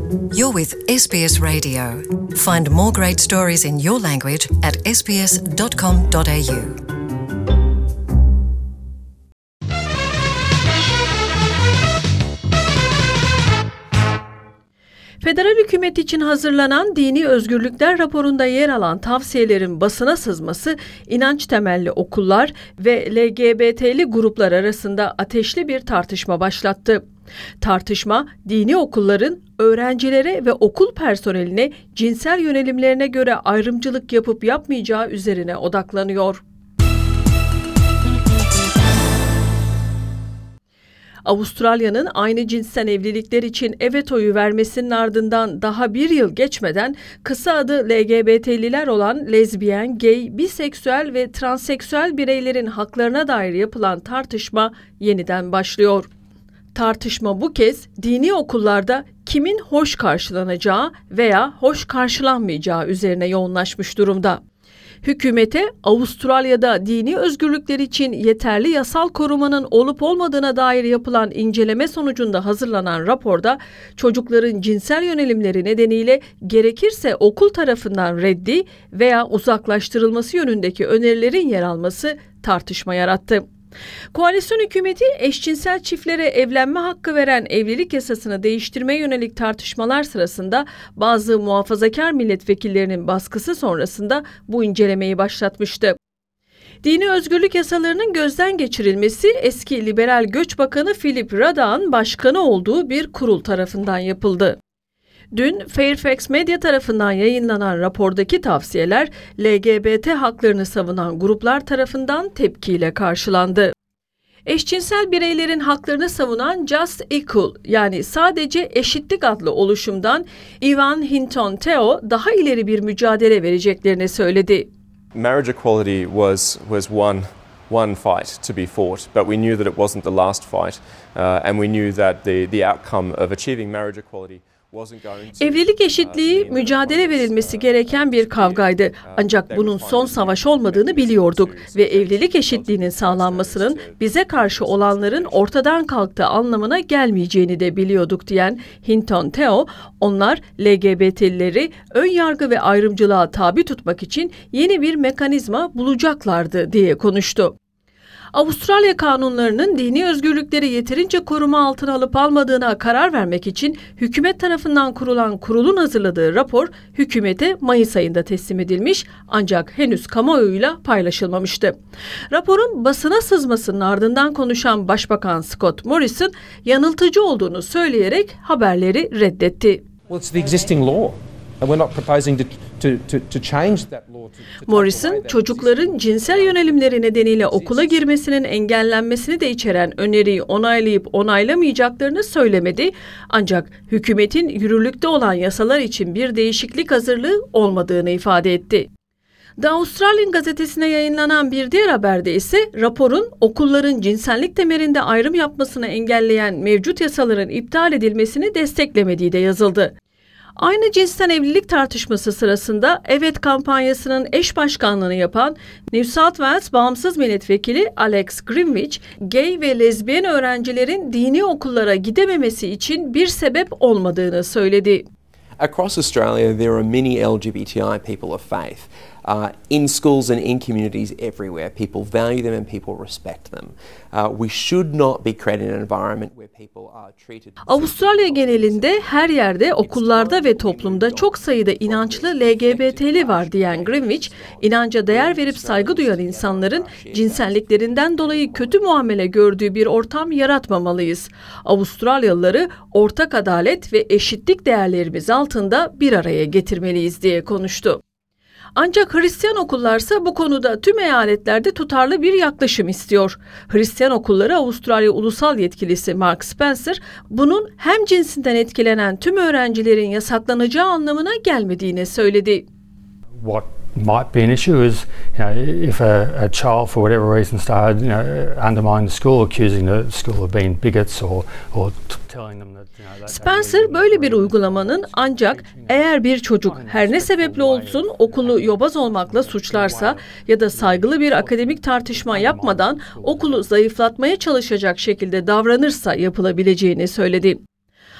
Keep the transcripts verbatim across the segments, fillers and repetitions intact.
You're with S B S Radio. Find more great stories in your language at s b s dot com dot a u. Federal hükümet için hazırlanan Dini Özgürlükler raporunda yer alan tavsiyelerin basına sızması, inanç temelli okullar ve L G B T'li gruplar arasında ateşli bir tartışma başlattı. Tartışma, dini okulların öğrencilere ve okul personeline cinsel yönelimlerine göre ayrımcılık yapıp yapmayacağı üzerine odaklanıyor. Avustralya'nın aynı cinsten evlilikler için evet oyu vermesinin ardından daha bir yıl geçmeden kısa adı L G B T'liler olan lezbiyen, gay, biseksüel ve transseksüel bireylerin haklarına dair yapılan tartışma yeniden başlıyor. Tartışma bu kez dini okullarda kimin hoş karşılanacağı veya hoş karşılanmayacağı üzerine yoğunlaşmış durumda. Hükümete Avustralya'da dini özgürlükler için yeterli yasal korumanın olup olmadığına dair yapılan inceleme sonucunda hazırlanan raporda çocukların cinsel yönelimleri nedeniyle gerekirse okul tarafından reddi veya uzaklaştırılması yönündeki önerilerin yer alması tartışma yarattı. Koalisyon hükümeti eşcinsel çiftlere evlenme hakkı veren evlilik yasasını değiştirmeye yönelik tartışmalar sırasında bazı muhafazakar milletvekillerinin baskısı sonrasında bu incelemeyi başlatmıştı. Dini özgürlük yasalarının gözden geçirilmesi eski Liberal Göç Bakanı Philip Radack'ın başkanı olduğu bir kurul tarafından yapıldı. Dün Fairfax Media tarafından yayınlanan rapordaki tavsiyeler L G B T haklarını savunan gruplar tarafından tepkiyle karşılandı. Eşcinsel bireylerin haklarını savunan Just Equal yani sadece eşitlik adlı oluşumdan Ivan Hinton-Teo daha ileri bir mücadele vereceklerini söyledi. Marriage equality was was one one fight to be fought, but we knew that it wasn't the last fight, uh, and we knew that the the outcome of achieving marriage equality Evlilik eşitliği mücadele verilmesi gereken bir kavgaydı. Ancak bunun son savaş olmadığını biliyorduk ve evlilik eşitliğinin sağlanmasının bize karşı olanların ortadan kalktığı anlamına gelmeyeceğini de biliyorduk diyen Hinton-Teo, onlar L G B T'lileri ön yargı ve ayrımcılığa tabi tutmak için yeni bir mekanizma bulacaklardı diye konuştu. Avustralya kanunlarının dini özgürlükleri yeterince koruma altına alıp almadığına karar vermek için hükümet tarafından kurulan kurulun hazırladığı rapor hükümete Mayıs ayında teslim edilmiş ancak henüz kamuoyuyla paylaşılmamıştı. Raporun basına sızmasının ardından konuşan Başbakan Scott Morrison yanıltıcı olduğunu söyleyerek haberleri reddetti. Well, it's the existing law. And we're not proposing to to to to change that law. Morrison, çocukların cinsel yönelimleri nedeniyle okula girmesinin engellenmesini de içeren öneriyi onaylayıp onaylamayacaklarını söylemedi. Ancak hükümetin yürürlükte olan yasalar için bir değişiklik hazırlığı olmadığını ifade etti. The Australian gazetesine yayınlanan bir diğer haberde ise raporun okulların cinsellik temelinde ayrım yapmasını engelleyen mevcut yasaların iptal edilmesini desteklemediği de yazıldı. Aynı cinsten evlilik tartışması sırasında Evet kampanyasının eş başkanlığını yapan New South Wales bağımsız milletvekili Alex Greenwich, gay ve lezbiyen öğrencilerin dini okullara gidememesi için bir sebep olmadığını söyledi. Across Australia, there are many L G B T I people of faith. Uh, in schools and in communities everywhere, people value them and people respect them. Uh, we should not be creating an environment where people are treated. Avustralya genelinde her yerde, okullarda ve toplumda çok sayıda inançlı L G B T'li var diyen Greenwich, inanca değer verip saygı duyan insanların cinselliklerinden dolayı kötü muamele gördüğü bir ortam yaratmamalıyız. Avustralyalıları ortak adalet ve eşitlik değerlerimiz altında bir araya getirmeliyiz diye konuştu. Ancak Hristiyan okullarsa bu konuda tüm eyaletlerde tutarlı bir yaklaşım istiyor. Hristiyan okulları Avustralya Ulusal Yetkilisi Mark Spencer, bunun hem cinsinden etkilenen tüm öğrencilerin yasaklanacağı anlamına gelmediğini söyledi. What might be an issue is, you know, if a, a child for whatever reason started, you know, undermining the school, accusing the school of being bigots or or telling them that, you know, that Spencer böyle bir uygulamanın ancak eğer bir çocuk her ne sebeple olsun okulu yobaz olmakla suçlarsa ya da saygılı bir akademik tartışma yapmadan okulu zayıflatmaya çalışacak şekilde davranırsa yapılabileceğini söyledi.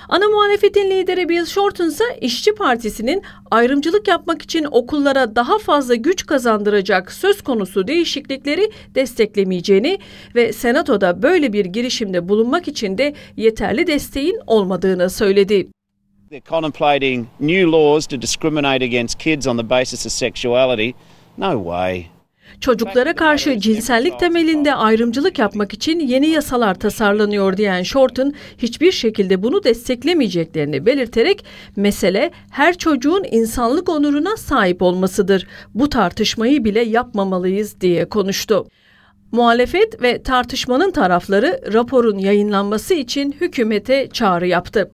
Ana muhalefetin lideri Bill Shorten ise İşçi Partisi'nin ayrımcılık yapmak için okullara daha fazla güç kazandıracak söz konusu değişiklikleri desteklemeyeceğini ve Senato'da böyle bir girişimde bulunmak için de yeterli desteğin olmadığını söyledi. They're contemplating new laws to discriminate against kids on the basis of sexuality. No way. Çocuklara karşı cinsellik temelinde ayrımcılık yapmak için yeni yasalar tasarlanıyor diyen Shorten, hiçbir şekilde bunu desteklemeyeceklerini belirterek mesele her çocuğun insanlık onuruna sahip olmasıdır. Bu tartışmayı bile yapmamalıyız diye konuştu. Muhalefet ve tartışmanın tarafları raporun yayınlanması için hükümete çağrı yaptı.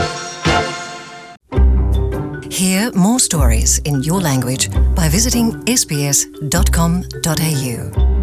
Hear more stories in your language by visiting s b s dot com dot a u.